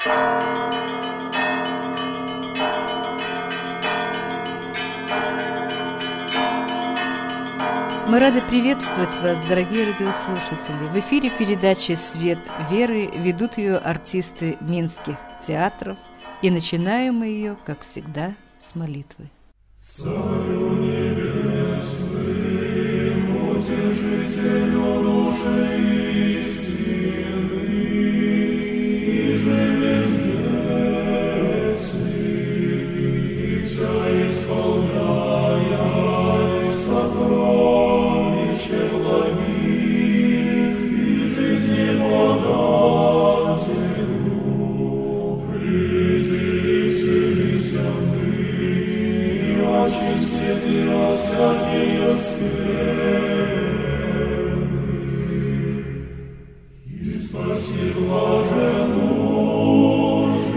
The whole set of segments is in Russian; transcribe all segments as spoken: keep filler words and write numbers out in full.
Мы рады приветствовать вас, дорогие радиослушатели. В эфире передачи «Свет веры», ведут ее артисты минских театров. И начинаем мы ее, как всегда, с молитвы. Царю небесным, утешителю души истины, иже везде и вся исполняя сокровища благих и жизни подателю, приди вселися мы, очистит меня всякие скверны, и спаси блаженную души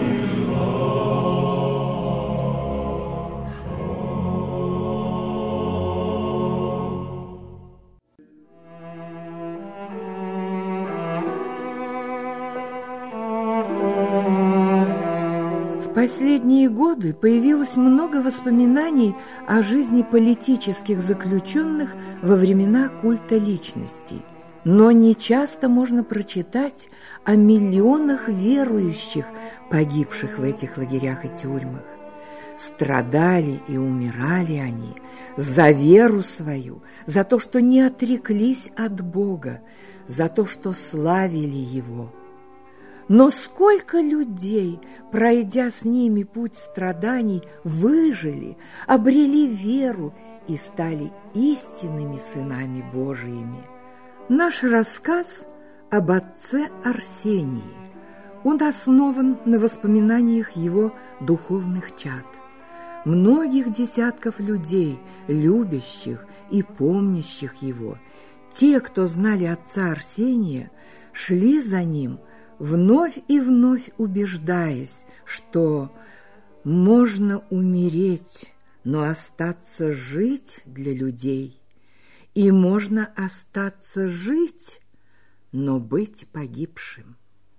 В последние годы появилось много воспоминаний о жизни политических заключенных во времена культа личностей. Но не часто можно прочитать о миллионах верующих, погибших в этих лагерях и тюрьмах. Страдали и умирали они за веру свою, за то, что не отреклись от Бога, за то, что славили Его. Но сколько людей, пройдя с ними путь страданий, выжили, обрели веру и стали истинными сынами Божиими. Наш рассказ об отце Арсении. Он основан на воспоминаниях его духовных чад. Многих десятков людей, любящих и помнящих его. Те, кто знали отца Арсения, шли за ним, вновь и вновь убеждаясь, что можно умереть, но остаться жить для людей, и можно остаться жить, но быть погибшим.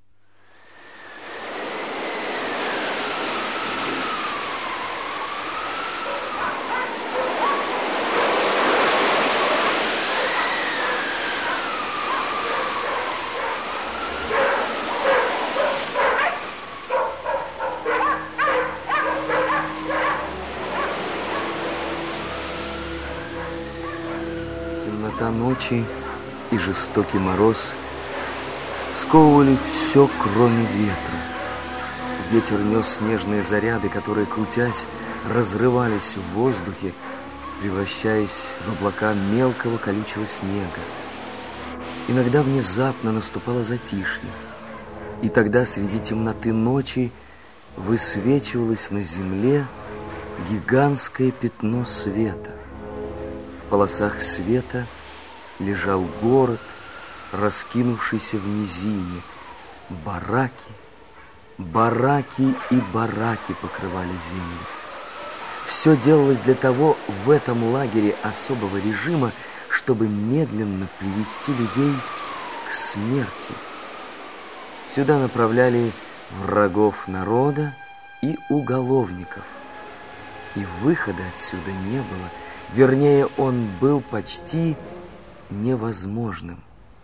Темнота ночи и жестокий мороз сковывали все, кроме ветра. Ветер нес снежные заряды, которые, крутясь, разрывались в воздухе, превращаясь в облака мелкого колючего снега. Иногда внезапно наступало затишье, и тогда среди темноты ночи высвечивалось на земле гигантское пятно света. В полосах света лежал город, раскинувшийся в низине. Бараки, бараки и бараки покрывали землю. Все делалось для того в этом лагере особого режима, чтобы медленно привести людей к смерти. Сюда направляли врагов народа и уголовников. И выхода отсюда не было. Вернее, он был почти невозможным.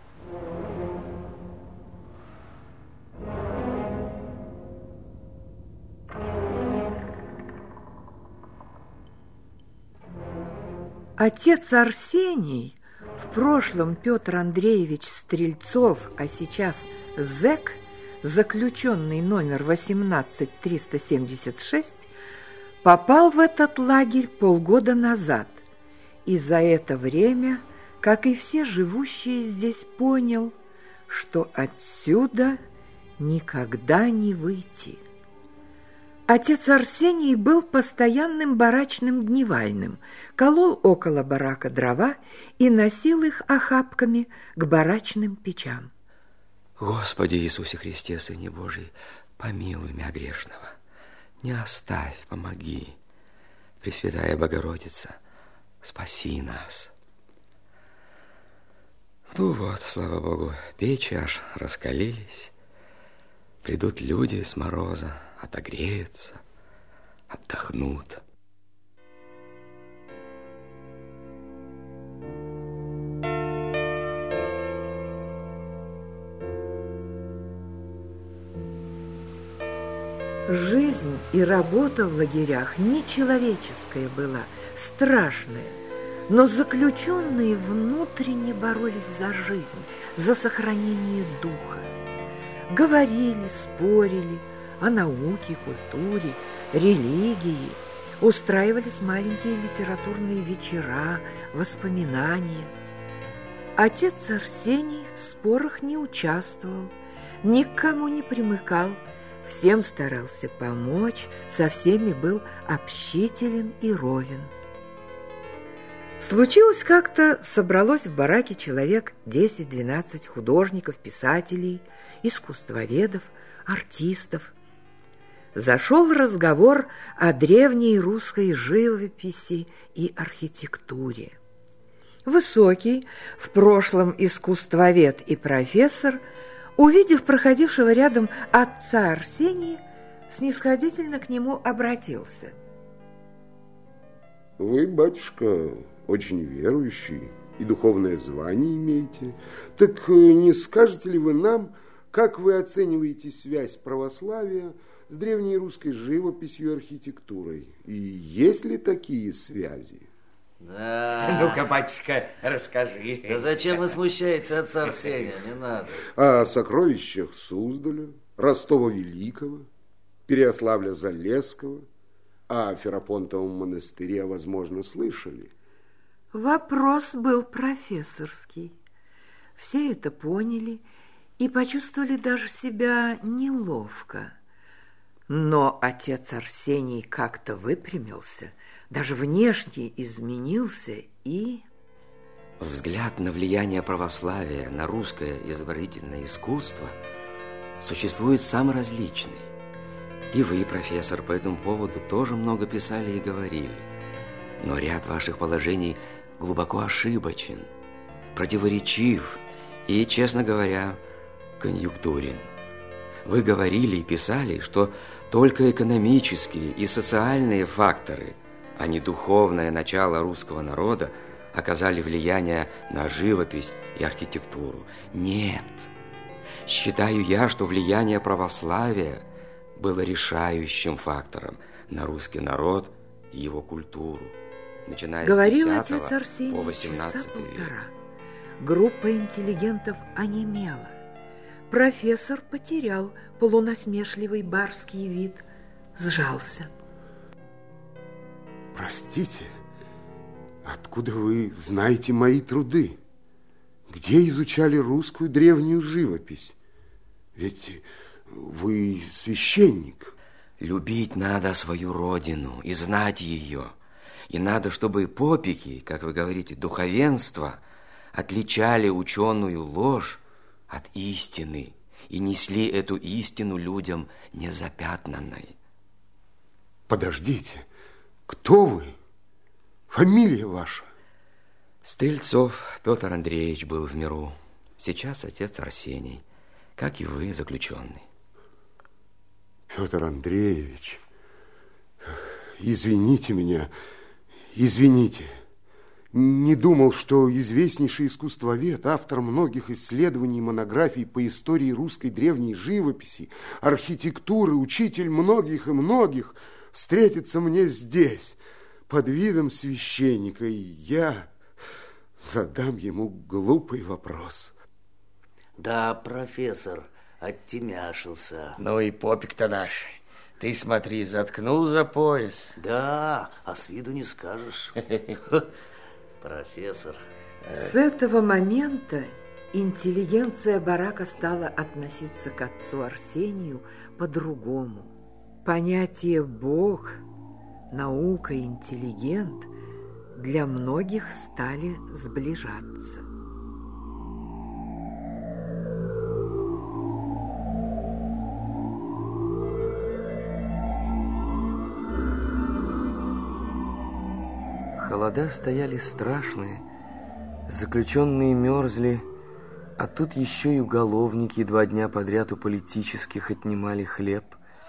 Отец Арсений, в прошлом Петр Андреевич Стрельцов, а сейчас зэк, заключенный номер восемнадцать триста семьдесят шесть, попал в этот лагерь полгода назад, и за это время, как и все живущие здесь, понял, что отсюда никогда не выйти. Отец Арсений был постоянным барачным дневальным, колол около барака дрова и носил их охапками к барачным печам. Господи Иисусе Христе, Сыне Божий, помилуй меня грешного, не оставь, помоги. Пресвятая Богородица, спаси нас. Ну вот, слава Богу, печи аж раскалились. Придут люди с мороза, отогреются, отдохнут. Жизнь и работа в лагерях нечеловеческая была, страшная, но заключенные внутренне боролись за жизнь, за сохранение духа. Говорили, спорили о науке, культуре, религии, устраивались маленькие литературные вечера, воспоминания. Отец Арсений в спорах не участвовал, ни к кому не примыкал, всем старался помочь, со всеми был общителен и ровен. Случилось как-то, собралось в бараке человек десять-двенадцать художников, писателей, искусствоведов, артистов. Зашел разговор о древней русской живописи и архитектуре. Высокий, в прошлом искусствовед и профессор, увидев проходившего рядом отца Арсения, снисходительно к нему обратился. Вы, батюшка, очень верующий и духовное звание имеете. Так не скажете ли вы нам, как вы оцениваете связь православия с древней русской живописью и архитектурой? И есть ли такие связи? Да. Ну-ка, батюшка, расскажи. Да зачем вы смущаетесь отца Арсения? Не надо. О сокровищах Суздаля, Ростова Великого, Переяславля-Залесского, о Ферапонтовом монастыре, возможно, слышали. Вопрос был профессорский. Все это поняли и почувствовали даже себя неловко. Но отец Арсений как-то выпрямился, даже внешне изменился и... Взгляд на влияние православия на русское изобразительное искусство существует самый различный. И вы, профессор, по этому поводу тоже много писали и говорили. Но ряд ваших положений глубоко ошибочен, противоречив и, честно говоря, конъюнктурен. Вы говорили и писали, что только экономические и социальные факторы, а не духовное начало русского народа, оказали влияние на живопись и архитектуру. Нет, считаю я, что влияние православия было решающим фактором на русский народ и его культуру, начиная Говорил с десятого отец Арсений по восемнадцатый часа век. полтора. Группа интеллигентов онемела. Профессор потерял полунасмешливый барский вид, сжался. Простите, откуда вы знаете мои труды? Где изучали русскую древнюю живопись? Ведь вы священник. Любить надо свою родину и знать ее. И надо, чтобы попики, как вы говорите, духовенство, отличали ученую ложь от истины и несли эту истину людям незапятнанной. Подождите, кто вы? Фамилия ваша? Стрельцов Петр Андреевич был в миру. Сейчас отец Арсений, как и вы, заключенный. Петр Андреевич, извините меня, извините. Не думал, что известнейший искусствовед, автор многих исследований и монографий по истории русской древней живописи, архитектуры, учитель многих и многих, встретится мне здесь, под видом священника, и я задам ему глупый вопрос. Да, профессор, оттемяшился. Ну и попик-то наш. Ты смотри, заткнул за пояс. Да, а с виду не скажешь. Профессор. С этого момента интеллигенция барака стала относиться к отцу Арсению по-другому. Понятие «Бог», наука, интеллигент для многих стали сближаться. Холода стояли страшные, заключенные мерзли, А тут еще и уголовники два дня подряд у политических отнимали хлеб.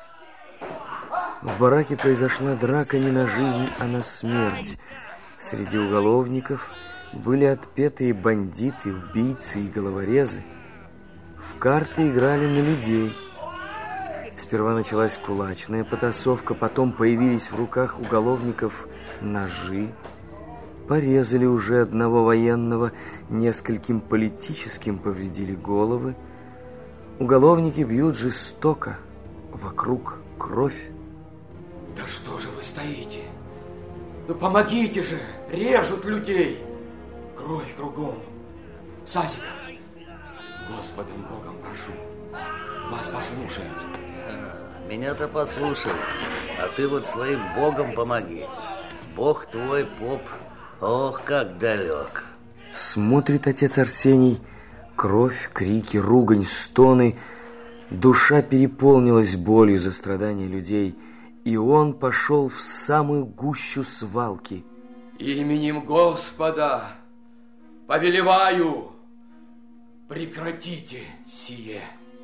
В бараке произошла драка не на жизнь, а на смерть. Среди уголовников были отпетые бандиты, убийцы и головорезы. В карты играли на людей. Сперва началась кулачная потасовка, потом появились в руках уголовников ножи. Порезали уже одного военного, нескольким политическим повредили головы. Уголовники бьют жестоко, вокруг кровь. Да что же вы стоите? Ну помогите же, режут людей. Кровь кругом. Сасиков, Господом Богом прошу, вас послушают. Меня-то послушают, а ты вот своим Богом помоги. Бог твой, поп, ох, как далек. Смотрит отец Арсений, кровь, крики, ругань, стоны. Душа переполнилась болью за страдания людей, и он пошел в самую гущу свалки. Именем Господа повелеваю, прекратите сие.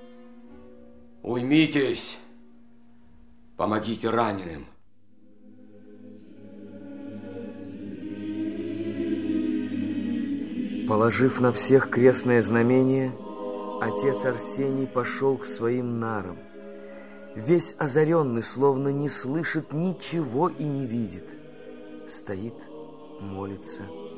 Уймитесь, помогите раненым. Положив на всех крестное знамение, отец Арсений пошел к своим нарам. Весь озаренный, словно не слышит ничего и не видит. Стоит, молится.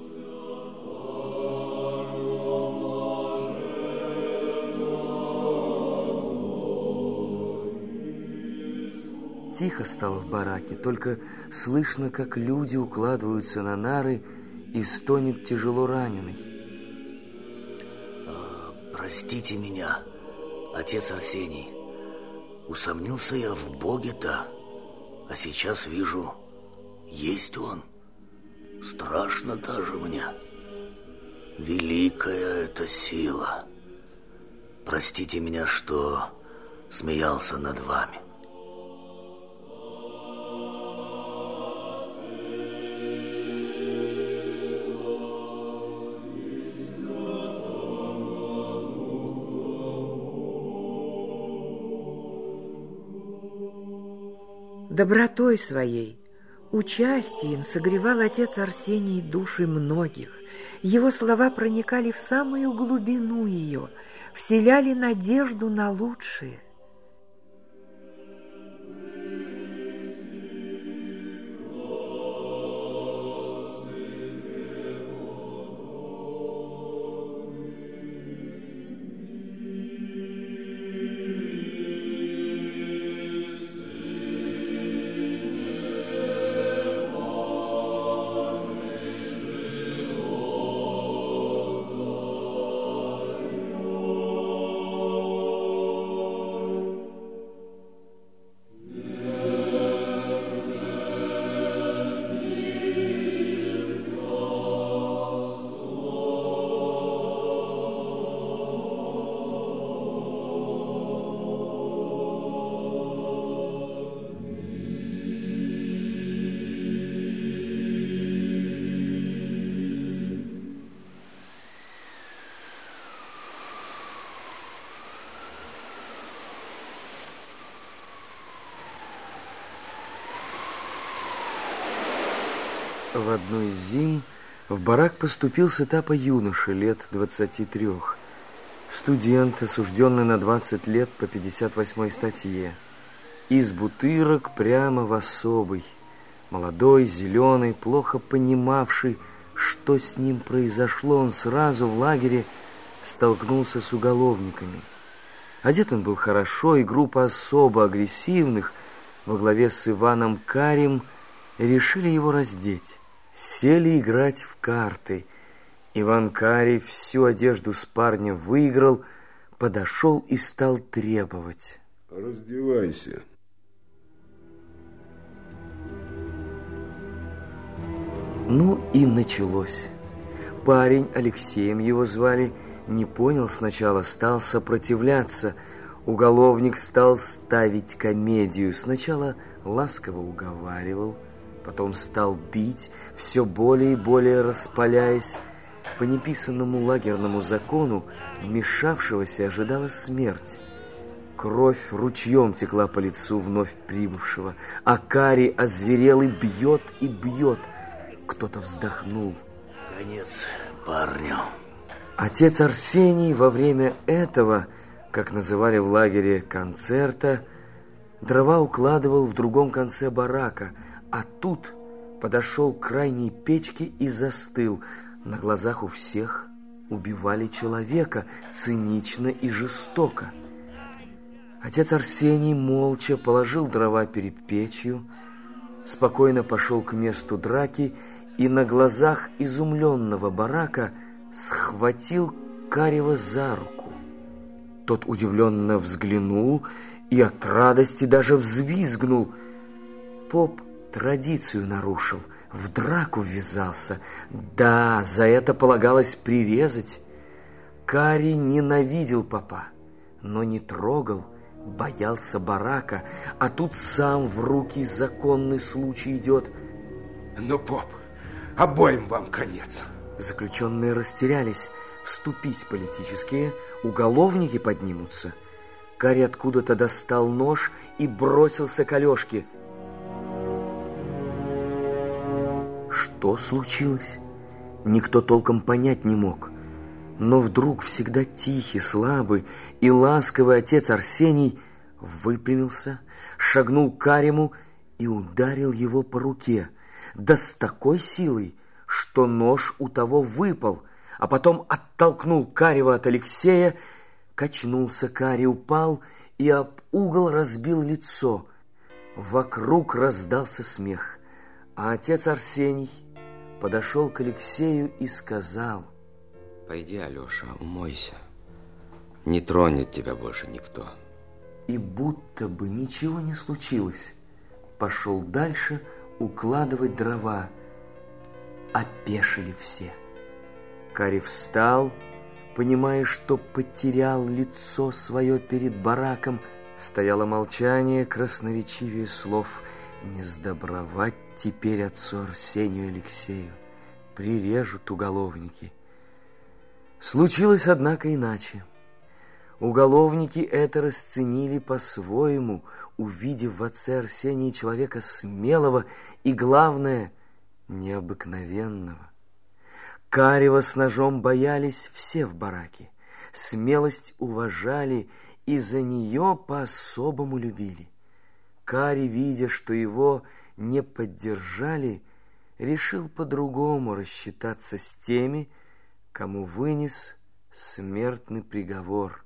Тихо стало в бараке, только слышно, как люди укладываются на нары, и стонет тяжело раненый. Простите меня, отец Арсений. Усомнился я в Боге-то, а сейчас вижу, есть он. Страшно даже мне. Великая эта сила. Простите меня, что смеялся над вами. Добротой своей, участием согревал отец Арсений души многих. Его слова проникали в самую глубину ее, вселяли надежду на лучшее. В одну из зим в барак поступил с этапа юноша лет двадцати трех. Студент, осужденный на двадцать лет по пятьдесят восьмой статье. Из бутырок прямо в особый. Молодой, зеленый, плохо понимавший, что с ним произошло, он сразу в лагере столкнулся с уголовниками. Одет он был хорошо, и группа особо агрессивных во главе с Иваном Карим решили его раздеть. Сели играть в карты. Иван Карий всю одежду с парня выиграл, подошел и стал требовать. Раздевайся. Ну и началось. Парень, Алексеем его звали, не понял сначала, стал сопротивляться. Уголовник стал ставить комедию. Сначала ласково уговаривал, потом стал бить, все более и более распаляясь. По неписанному лагерному закону вмешавшегося ожидала смерть. Кровь ручьем текла по лицу вновь прибывшего, а Карий озверел и бьет, и бьет. Кто-то вздохнул. Конец парню. Отец Арсений во время этого, как называли в лагере, концерта, дрова укладывал в другом конце барака, а тут подошел к крайней печке и застыл. На глазах у всех убивали человека цинично и жестоко. Отец Арсений молча положил дрова перед печью, спокойно пошел к месту драки и на глазах изумленного барака схватил Карева за руку. Тот удивленно взглянул и от радости даже взвизгнул. Поп традицию нарушил, в драку ввязался. Да, за это полагалось прирезать. Карий ненавидел попа, но не трогал, боялся барака, а тут сам в руки законный случай идет. Ну, поп, обоим вам конец. Заключенные растерялись. Вступить политические, уголовники поднимутся. Карий откуда-то достал нож и бросился к Алешке. Что случилось? Никто толком понять не мог. Но вдруг всегда тихий, слабый и ласковый отец Арсений выпрямился, шагнул к Карему и ударил его по руке, да с такой силой, что нож у того выпал, а потом оттолкнул Карева от Алексея, качнулся Карий, упал и об угол разбил лицо. Вокруг раздался смех, а отец Арсений подошел к Алексею и сказал: пойди, Алеша, умойся. Не тронет тебя больше никто. И будто бы ничего не случилось, пошел дальше укладывать дрова. Опешили все. Карий встал, понимая, что потерял лицо свое перед бараком. Стояло молчание красноречивее слов. Не сдобровать теперь отцу Арсению Алексею. Прирежут уголовники. Случилось, однако, иначе. Уголовники это расценили по-своему, увидев в отце Арсении человека смелого и, главное, необыкновенного. Карева с ножом боялись все в бараке, смелость уважали и за нее по-особому любили. Карий, видя, что его не поддержали, решил по-другому рассчитаться с теми, кому вынес смертный приговор.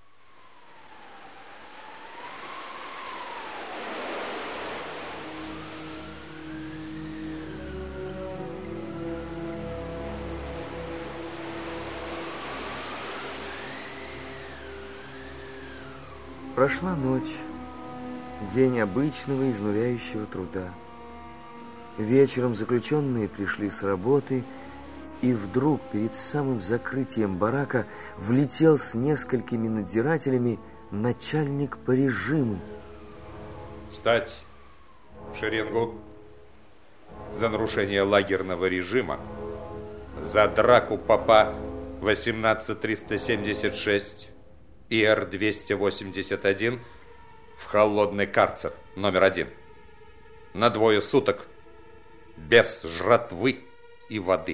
Прошла ночь, день обычного изнуряющего труда. Вечером заключенные пришли с работы, и вдруг перед самым закрытием барака влетел с несколькими надзирателями начальник по режиму. Встать в шеренгу за нарушение лагерного режима, за драку попа восемнадцать триста семьдесят шесть И Р двести восемьдесят один в холодный карцер номер один. На двое суток без жратвы и воды.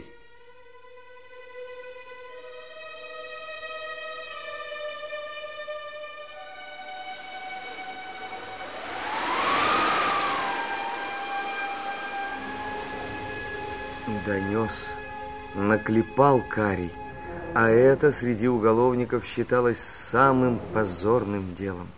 Донес, наклепал Карий, а это среди уголовников считалось самым позорным делом.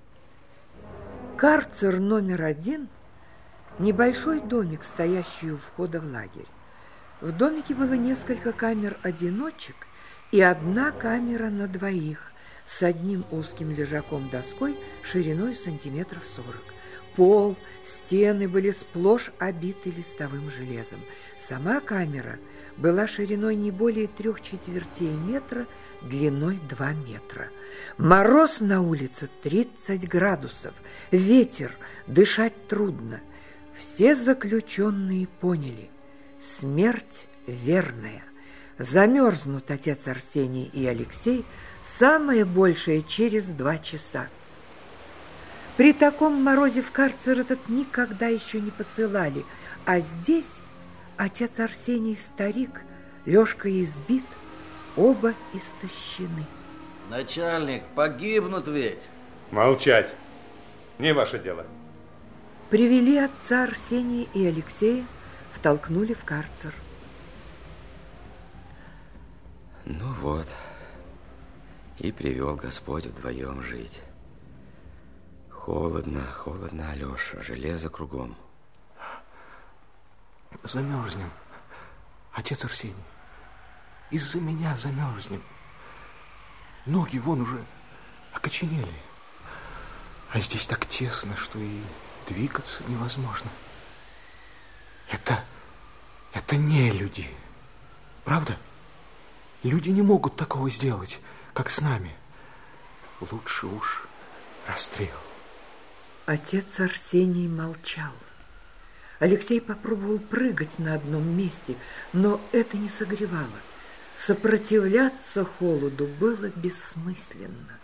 Карцер номер один – небольшой домик, стоящий у входа в лагерь. В домике было несколько камер-одиночек и одна камера на двоих с одним узким лежаком-доской шириной сантиметров сорок. Пол, стены были сплошь обиты листовым железом. Сама камера была шириной не более трех четвертей метра, длиной два метра. Мороз на улице тридцать градусов, ветер, дышать трудно. Все заключенные поняли – смерть верная. Замерзнут отец Арсений и Алексей самое большее через два часа. При таком морозе в карцер этот никогда еще не посылали, а здесь отец Арсений старик, Лёшка избит, оба истощены. Начальник, погибнут ведь. Молчать. Не ваше дело. Привели отца Арсения и Алексея, втолкнули в карцер. Ну вот, и привел Господь вдвоем жить. Холодно, холодно, Алеша, железо кругом. Замерзнем, отец Арсений. Из-за меня замерзнем. Ноги вон уже окоченели. А здесь так тесно, что и двигаться невозможно. Это, это не люди. Правда? Люди не могут такого сделать, как с нами. Лучше уж расстрел. Отец Арсений молчал. Алексей попробовал прыгать на одном месте, но это не согревало. Сопротивляться холоду было бессмысленно.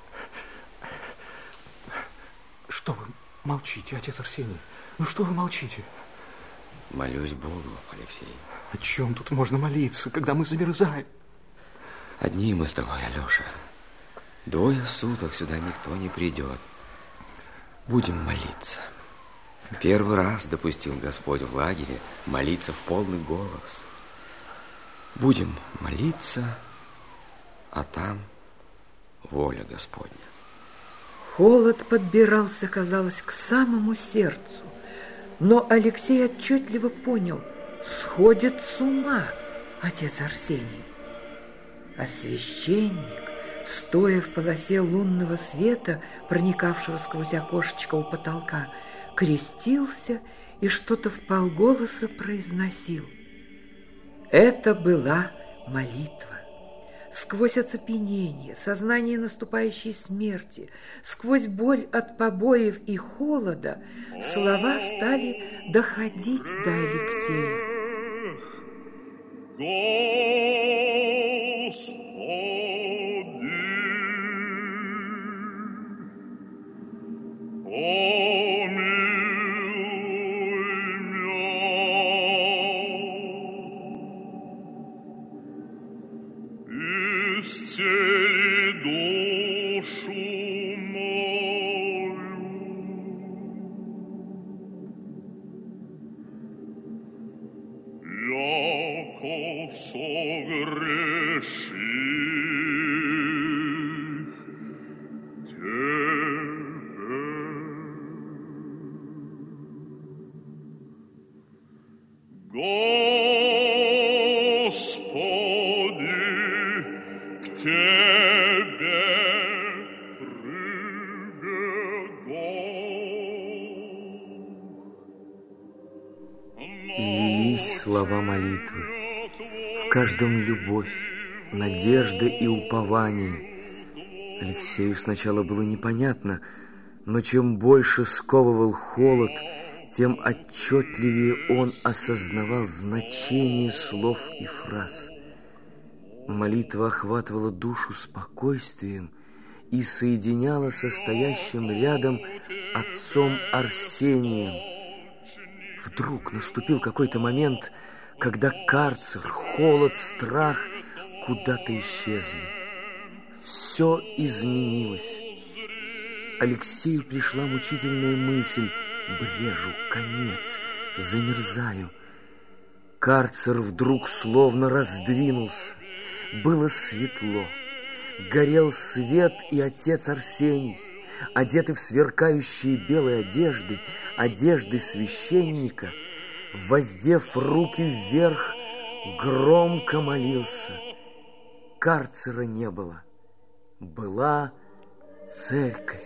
Что вы молчите, отец Арсений? Ну что вы молчите? Молюсь Богу, Алексей. О чем тут можно молиться, когда мы замерзаем? Одни мы с тобой, Алеша. Двое суток сюда никто не придет. Будем молиться. Первый раз допустил Господь в лагере молиться в полный голос. Будем молиться, а там воля Господня. Холод подбирался, казалось, к самому сердцу. Но Алексей отчетливо понял, сходит с ума отец Арсений. А священник, стоя в полосе лунного света, проникавшего сквозь окошечко у потолка, крестился и что-то вполголоса произносил. Это была молитва. Сквозь оцепенение, сознание наступающей смерти, сквозь боль от побоев и холода слова стали доходить до Алексея. Лились слова молитвы, в каждом любовь, надежда и упование. Алексею сначала было непонятно, но чем больше сковывал холод, тем отчетливее он осознавал значение слов и фраз. Молитва охватывала душу спокойствием и соединяла со стоящим рядом отцом Арсением. Вдруг наступил какой-то момент, когда карцер, холод, страх куда-то исчезли. Все изменилось. Алексею пришла мучительная мысль: брежу, конец, замерзаю. Карцер вдруг словно раздвинулся. Было светло. Горел свет, и отец Арсений, одетый в сверкающие белые одежды, одежды священника, воздев руки вверх, громко молился. Карцера не было. Была церковь.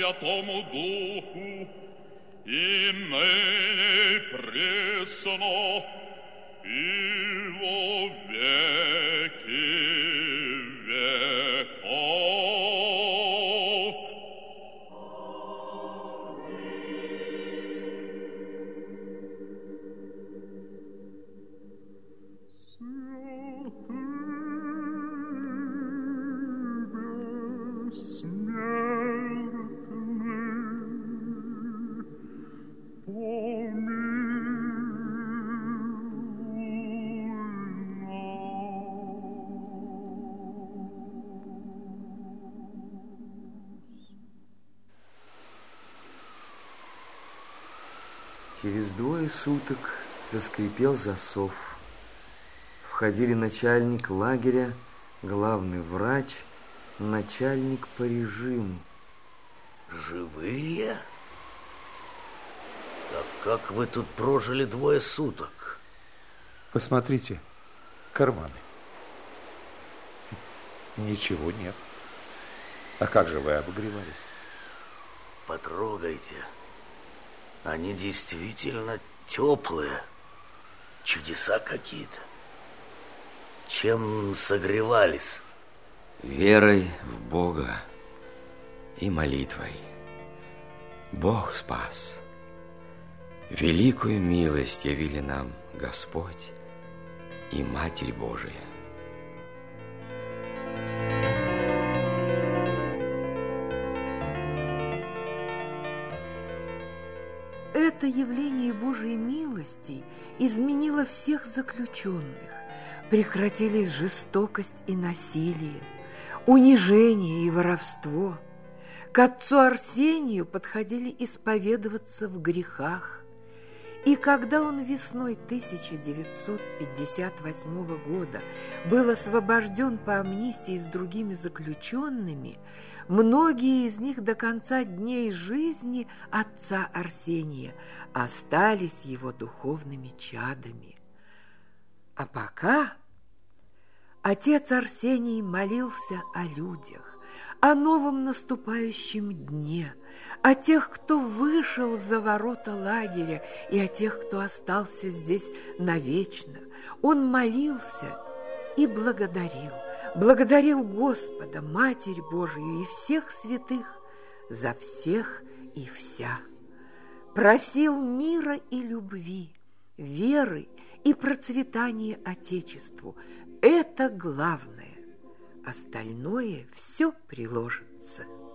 Святому Духу, и ныне пресно, и во веки веков. Через двое суток заскрипел засов. Входили начальник лагеря, главный врач, начальник по режиму. Живые? Так как вы тут прожили двое суток? Посмотрите, карманы. Ничего нет. А как же вы обогревались? Потрогайте. Они действительно теплые. Чудеса какие-то. Чем согревались? Верой в Бога и молитвой. Бог спас. Великую милость явили нам Господь и Матерь Божия. Это явление Божьей милости изменило всех заключенных. Прекратились жестокость и насилие, унижение и воровство. К отцу Арсению подходили исповедоваться в грехах. И когда он весной тысяча девятьсот пятьдесят восьмого года был освобожден по амнистии с другими заключенными, многие из них до конца дней жизни отца Арсения остались его духовными чадами. А пока отец Арсений молился о людях, о новом наступающем дне, о тех, кто вышел за ворота лагеря, и о тех, кто остался здесь навечно. Он молился и благодарил, благодарил Господа, Матерь Божию и всех святых за всех и вся. Просил мира и любви, веры и процветания Отечеству. Это главное. Остальное все приложится.